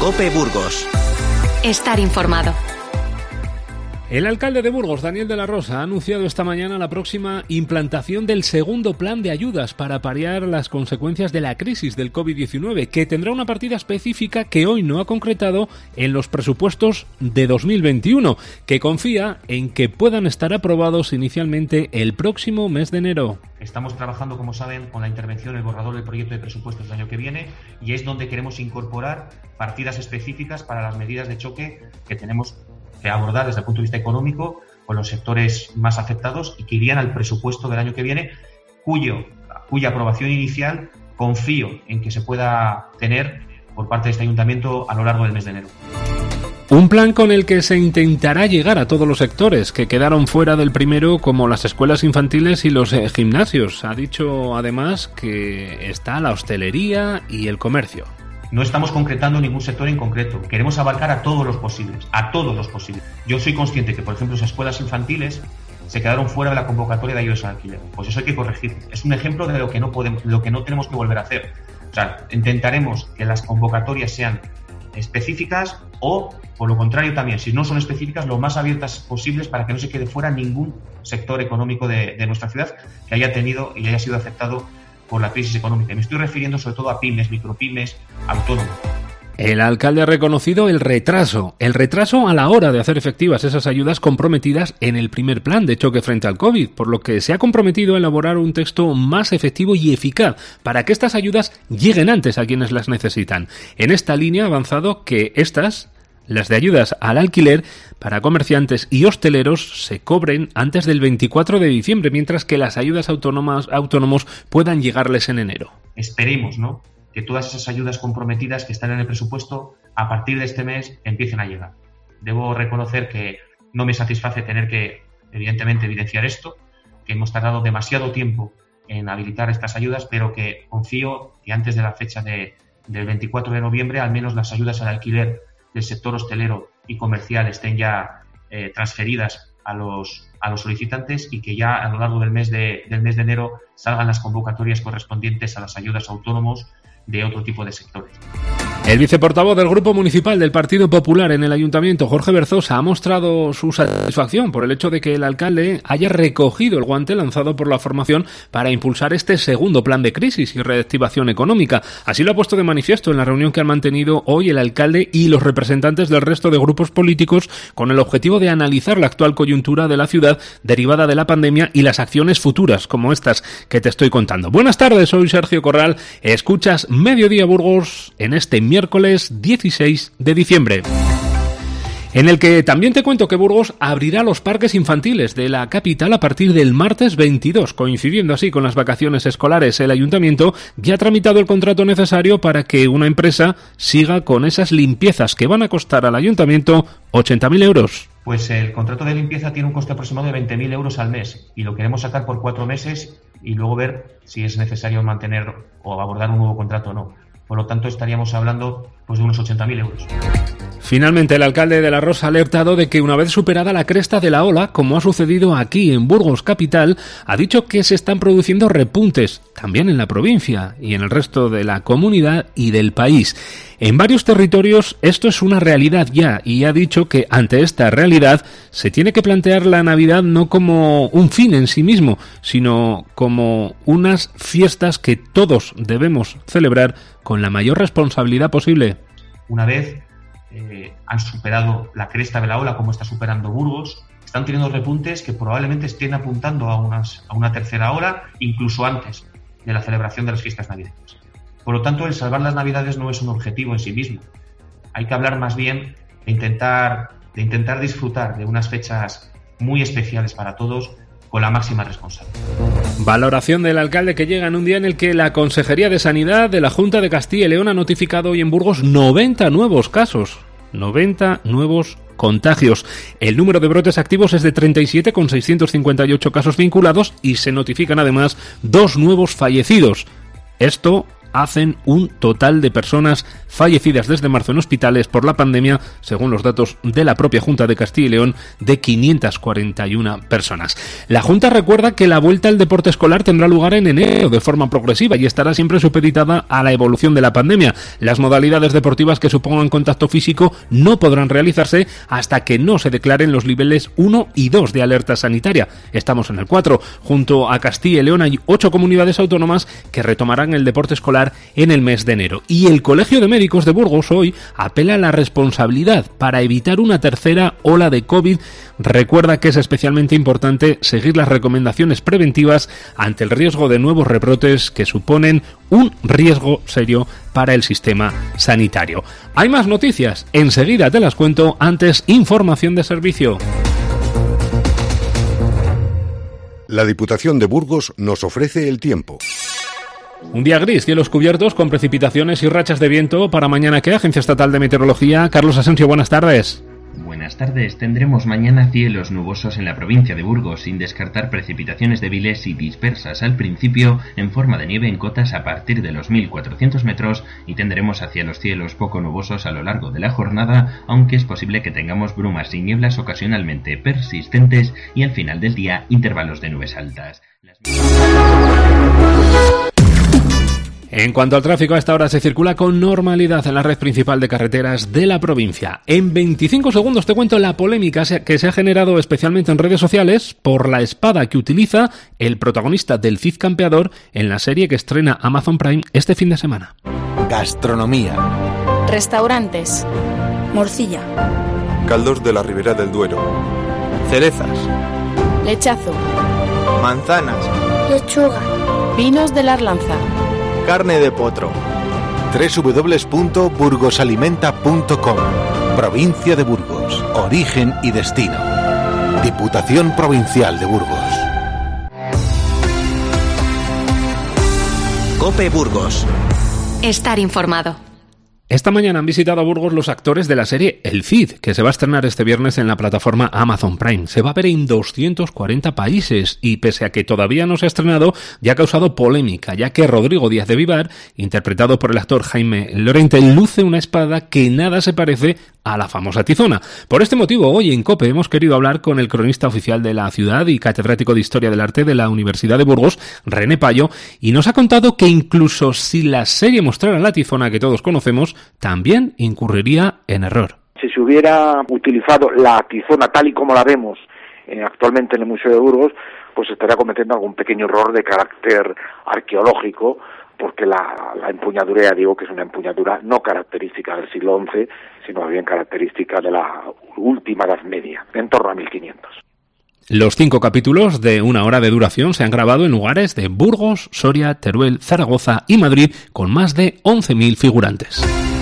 COPE Burgos. Estar informado. El alcalde de Burgos, Daniel de la Rosa, ha anunciado esta mañana la próxima implantación del segundo plan de ayudas para paliar las consecuencias de la crisis del COVID-19, que tendrá una partida específica que hoy no ha concretado en los presupuestos de 2021, que confía en que puedan estar aprobados inicialmente el próximo mes de enero. Estamos trabajando, como saben, con la intervención, el borrador del proyecto de presupuestos del año que viene, y es donde queremos incorporar partidas específicas para las medidas de choque que tenemos que abordar desde el punto de vista económico con los sectores más afectados y que irían al presupuesto del año que viene, cuya aprobación inicial confío en que se pueda tener por parte de este ayuntamiento a lo largo del mes de enero. Un plan con el que se intentará llegar a todos los sectores que quedaron fuera del primero, como las escuelas infantiles y los gimnasios. Ha dicho además que está la hostelería y el comercio. No estamos concretando ningún sector en concreto. Queremos abarcar a todos los posibles, Yo soy consciente que, por ejemplo, las escuelas infantiles se quedaron fuera de la convocatoria de ayudas al alquiler. Pues eso hay que corregir. Es un ejemplo de lo que no tenemos que volver a hacer. O sea, intentaremos que las convocatorias sean específicas o, por lo contrario también, si no son específicas, lo más abiertas posibles para que no se quede fuera ningún sector económico de nuestra ciudad que haya tenido y haya sido afectado por la crisis económica. Me estoy refiriendo sobre todo a pymes, micropymes, autónomos. El alcalde ha reconocido el retraso a la hora de hacer efectivas esas ayudas comprometidas en el primer plan de choque frente al COVID, por lo que se ha comprometido a elaborar un texto más efectivo y eficaz para que estas ayudas lleguen antes a quienes las necesitan. En esta línea ha avanzado que las de ayudas al alquiler para comerciantes y hosteleros se cobren antes del 24 de diciembre, mientras que las ayudas autónomos puedan llegarles en enero. Esperemos, ¿no?, que todas esas ayudas comprometidas que están en el presupuesto a partir de este mes empiecen a llegar. Debo reconocer que no me satisface tener que, evidentemente, evidenciar esto, que hemos tardado demasiado tiempo en habilitar estas ayudas, pero que confío que antes de la fecha del 24 de noviembre, al menos las ayudas al alquiler del sector hostelero y comercial estén ya transferidas a los solicitantes y que ya a lo largo del mes de enero salgan las convocatorias correspondientes a las ayudas a autónomos de otro tipo de sectores. El viceportavoz del Grupo Municipal del Partido Popular en el Ayuntamiento, Jorge Berzosa, ha mostrado su satisfacción por el hecho de que el alcalde haya recogido el guante lanzado por la formación para impulsar este segundo plan de crisis y reactivación económica. Así lo ha puesto de manifiesto en la reunión que han mantenido hoy el alcalde y los representantes del resto de grupos políticos con el objetivo de analizar la actual coyuntura de la ciudad derivada de la pandemia y las acciones futuras como estas que te estoy contando. Buenas tardes, soy Sergio Corral, escuchas Mediodía Burgos en este miércoles 16 de diciembre. En el que también te cuento que Burgos abrirá los parques infantiles de la capital a partir del martes 22, coincidiendo así con las vacaciones escolares. El ayuntamiento ya ha tramitado el contrato necesario para que una empresa siga con esas limpiezas que van a costar al ayuntamiento 80.000 euros. Pues el contrato de limpieza tiene un coste aproximado de 20.000 euros al mes y lo queremos sacar por 4 meses y luego ver si es necesario mantener o abordar un nuevo contrato o no. Por lo tanto, estaríamos hablando de unos 80.000 euros. Finalmente, el alcalde de La Rosa ha alertado de que una vez superada la cresta de la ola, como ha sucedido aquí en Burgos capital, ha dicho que se están produciendo repuntes, también en la provincia y en el resto de la comunidad y del país. En varios territorios esto es una realidad ya y ha dicho que ante esta realidad se tiene que plantear la Navidad no como un fin en sí mismo, sino como unas fiestas que todos debemos celebrar con la mayor responsabilidad posible. Una vez han superado la cresta de la ola, como está superando Burgos, están teniendo repuntes que probablemente estén apuntando a una tercera ola, incluso antes de la celebración de las fiestas navideñas. Por lo tanto, el salvar las Navidades no es un objetivo en sí mismo. Hay que hablar más bien de intentar disfrutar de unas fechas muy especiales para todos con la máxima responsabilidad. Valoración del alcalde que llega en un día en el que la Consejería de Sanidad de la Junta de Castilla y León ha notificado hoy en Burgos 90 nuevos casos, 90 nuevos contagios. El número de brotes activos es de 37 con 658 casos vinculados y se notifican además 2 nuevos fallecidos. Esto hacen un total de personas fallecidas desde marzo en hospitales por la pandemia, según los datos de la propia Junta de Castilla y León, de 541 personas. La Junta recuerda que la vuelta al deporte escolar tendrá lugar en enero de forma progresiva y estará siempre supeditada a la evolución de la pandemia. Las modalidades deportivas que supongan contacto físico no podrán realizarse hasta que no se declaren los niveles 1 y 2 de alerta sanitaria. Estamos en el 4. Junto a Castilla y León hay 8 comunidades autónomas que retomarán el deporte escolar en el mes de enero. Y el Colegio de Médicos de Burgos hoy apela a la responsabilidad para evitar una tercera ola de COVID. Recuerda que es especialmente importante seguir las recomendaciones preventivas ante el riesgo de nuevos rebrotes que suponen un riesgo serio para el sistema sanitario. Hay más noticias, enseguida te las cuento, antes información de servicio. La Diputación de Burgos nos ofrece el tiempo. Un día gris, cielos cubiertos con precipitaciones y rachas de viento para mañana. ¿Qué? Agencia Estatal de Meteorología. Carlos Asensio, buenas tardes. Buenas tardes. Tendremos mañana cielos nubosos en la provincia de Burgos, sin descartar precipitaciones débiles y dispersas al principio en forma de nieve en cotas a partir de los 1.400 metros y tendremos hacia los cielos poco nubosos a lo largo de la jornada, aunque es posible que tengamos brumas y nieblas ocasionalmente persistentes y al final del día intervalos de nubes altas. En cuanto al tráfico, a esta hora se circula con normalidad en la red principal de carreteras de la provincia. En 25 segundos te cuento la polémica que se ha generado especialmente en redes sociales por la espada que utiliza el protagonista del Cid Campeador en la serie que estrena Amazon Prime este fin de semana. Gastronomía. Restaurantes. Morcilla. Caldos de la Ribera del Duero. Cerezas. Lechazo. Manzanas. Lechuga. Vinos de la Arlanza. Carne de potro. www.burgosalimenta.com. Provincia de Burgos. Origen y destino. Diputación Provincial de Burgos. COPE Burgos. Estar informado. Esta mañana han visitado a Burgos los actores de la serie El Cid, que se va a estrenar este viernes en la plataforma Amazon Prime. Se va a ver en 240 países y, pese a que todavía no se ha estrenado, ya ha causado polémica, ya que Rodrigo Díaz de Vivar, interpretado por el actor Jaime Lorente, luce una espada que nada se parece a la famosa tizona. Por este motivo, hoy en COPE hemos querido hablar con el cronista oficial de la ciudad y catedrático de Historia del Arte de la Universidad de Burgos, René Payo, y nos ha contado que incluso si la serie mostrara la tizona que todos conocemos, también incurriría en error. Si se hubiera utilizado la tizona tal y como la vemos actualmente en el Museo de Burgos, pues estaría cometiendo algún pequeño error de carácter arqueológico, porque la empuñadura, ya digo que es una empuñadura no característica del siglo XI, sino bien característica de la última Edad Media, en torno a 1500. Los 5 capítulos de 1 hora de duración se han grabado en lugares de Burgos, Soria, Teruel, Zaragoza y Madrid, con más de 11.000 figurantes.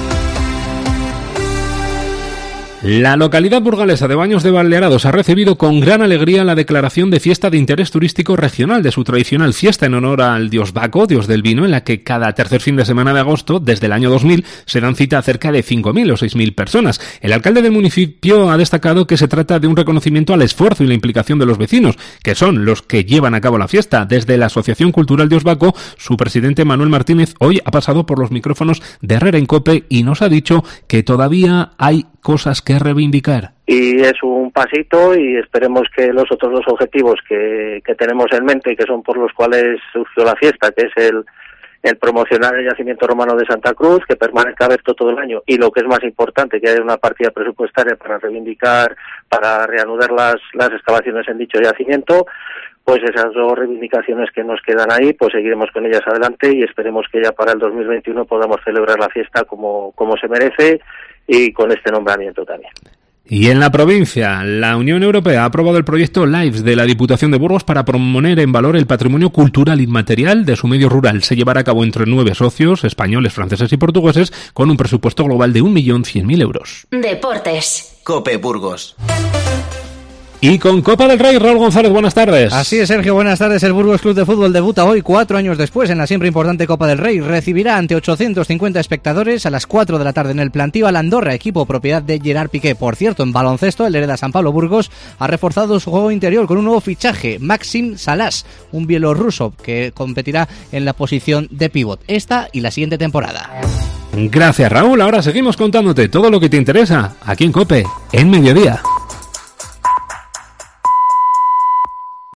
La localidad burgalesa de Baños de Valdearados ha recibido con gran alegría la declaración de fiesta de interés turístico regional de su tradicional fiesta en honor al dios Baco, dios del vino, en la que cada tercer fin de semana de agosto, desde el año 2000, se dan cita a cerca de 5.000 o 6.000 personas. El alcalde del municipio ha destacado que se trata de un reconocimiento al esfuerzo y la implicación de los vecinos, que son los que llevan a cabo la fiesta. Desde la Asociación Cultural Dios Baco, su presidente Manuel Martínez hoy ha pasado por los micrófonos de Herrera en COPE y nos ha dicho que todavía hay cosas que reivindicar. Y es un pasito y esperemos que los otros dos objetivos que tenemos en mente y que son por los cuales surgió la fiesta, que es el promocionar el yacimiento romano de Santa Cruz, que permanezca abierto todo el año, y lo que es más importante, que haya una partida presupuestaria para reivindicar, para reanudar las excavaciones en dicho yacimiento, pues esas dos reivindicaciones que nos quedan ahí, pues seguiremos con ellas adelante y esperemos que ya para el 2021 podamos celebrar la fiesta como se merece y con este nombramiento también. Y en la provincia, la Unión Europea ha aprobado el proyecto LIFES de la Diputación de Burgos para poner en valor el patrimonio cultural inmaterial de su medio rural. Se llevará a cabo entre 9 socios, españoles, franceses y portugueses, con un presupuesto global de 1.100.000 euros. Deportes. COPE Burgos. Y con Copa del Rey, Raúl González, buenas tardes. Así es, Sergio, buenas tardes. El Burgos Club de Fútbol debuta hoy, 4 años después, en la siempre importante Copa del Rey. Recibirá ante 850 espectadores a las 4 de la tarde en el Plantío al Andorra, equipo propiedad de Gerard Piqué. Por cierto, en baloncesto, el Hereda San Pablo Burgos ha reforzado su juego interior con un nuevo fichaje, Maxim Salas, un bielorruso que competirá en la posición de pívot esta y la siguiente temporada. Gracias, Raúl. Ahora seguimos contándote todo lo que te interesa aquí en COPE, en Mediodía.